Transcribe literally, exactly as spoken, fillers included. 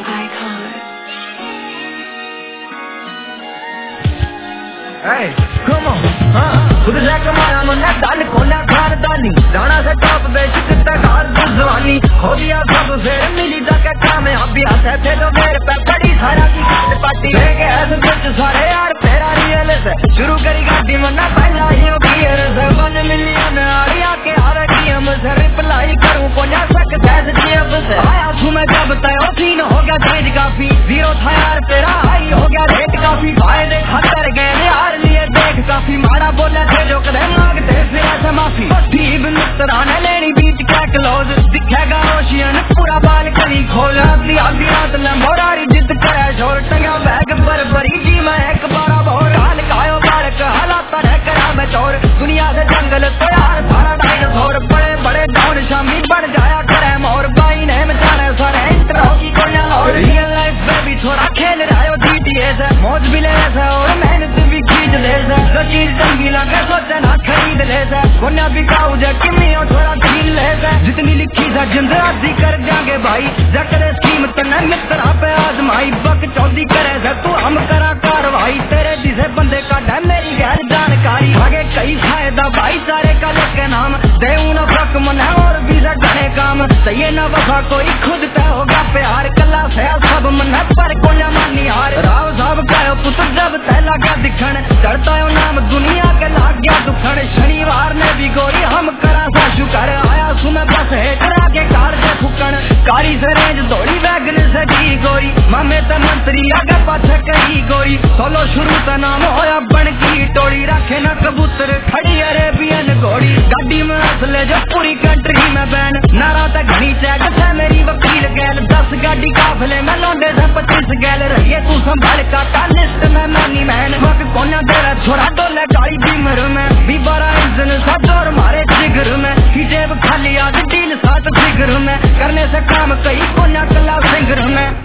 Hey, come on, हाँ खुद से कमाया मैंने दाल खोला खानदानी जाना से टॉप बेच कितना कार जवानी खो दिया सब फिर मिली जाके कामयाबी आते थे तो मेरे पे बड़ी सारा की पार्टी लेके ऐसे कुछ सारे यार तेरा रियल से शुरू करी गाड़ी मन्ना पहला ही गियर से वन मिलियन आड़िया के हार की हम से रिप्लाई करूं को ना सकता है अब से आया तू मैं जब तय सीन हो गया तेज काफी जीरो था यार तेरा हाई हो गया रेट काफी फायदे खतर गए यार लिए देख काफी मारा बोला थे जो कदे मांगते फिर ऐसा माफी ठीक मित्राने लेनी बीच क्या क्लोज दिखेगा ओशियन पूरा बाल कली खोल आधी आधी रात लंबोरारी जिद करे शोर टंगा बैग पर भरी जी मैं एक बारा भोर हाल कायो बालक हालात रह करा मैं चोर दुनिया से जंगल तैयार सारा डायनासोर बड़े बड़े डाउन शामी बन जाया करे मोर बाई ने मचाने सारे इंट्रो की कोया और रियल लाइफ में भी थोड़ा खेल रहा हो जीटीएस मौज भी ले ऐसा और मेहनत भी खींच ले जो चीज चंगी लगे सोचे ना खरीद ले कोन्या बिकाऊ जा किमी और थोड़ा छीन ले जितनी लिखी था जिंद आधी कर जागे भाई जकरे स्कीम तने मित्रा पे आजमाई बक चौधी करे तू हम करा कार्रवाई तेरे जिसे बंदे का है मेरी गैर जानकारी आगे कई फायदा भाईचारे का लेके नाम देऊ न फक मन है और भी घने काम सही न वफा कोई खुद तय होगा प्यार कला से सब मन है पर कोन्या मानी हार राव साहब कहो पुत्र जब तय लगा दिखण चढ़ता है नाम दुनिया के लाग गया दुखण शनिवार ने भी गोरी हम करा सा शुकर आया सुने बस हेटरा के कार से फुकण कारी से रेंज दौड़ी वैगन से दी गोरी मामे त मंत्री आगे पाछे कही गोरी सोलो शुरू त नाम होया बन की टोली रखे न कबूतर खड़ी अरेबियन घोड़ी गाड़ी में असले जो पूरी कंट्री में बैन नारा त घनी चैक से मेरी वकील गैल दस गाड़ी काफले में लौंडे से पच्चीस गैल रहिए तू संभाल का लिस्ट में मैनी मैन वक्त कोना तेरा छोरा डोले गाड़ी बीमर में भी बड़ा इंजन सा जोर मारे जिगर में जेब खाली आज डील साथ फिगर में करने से काम कई कोना कला सिंगर में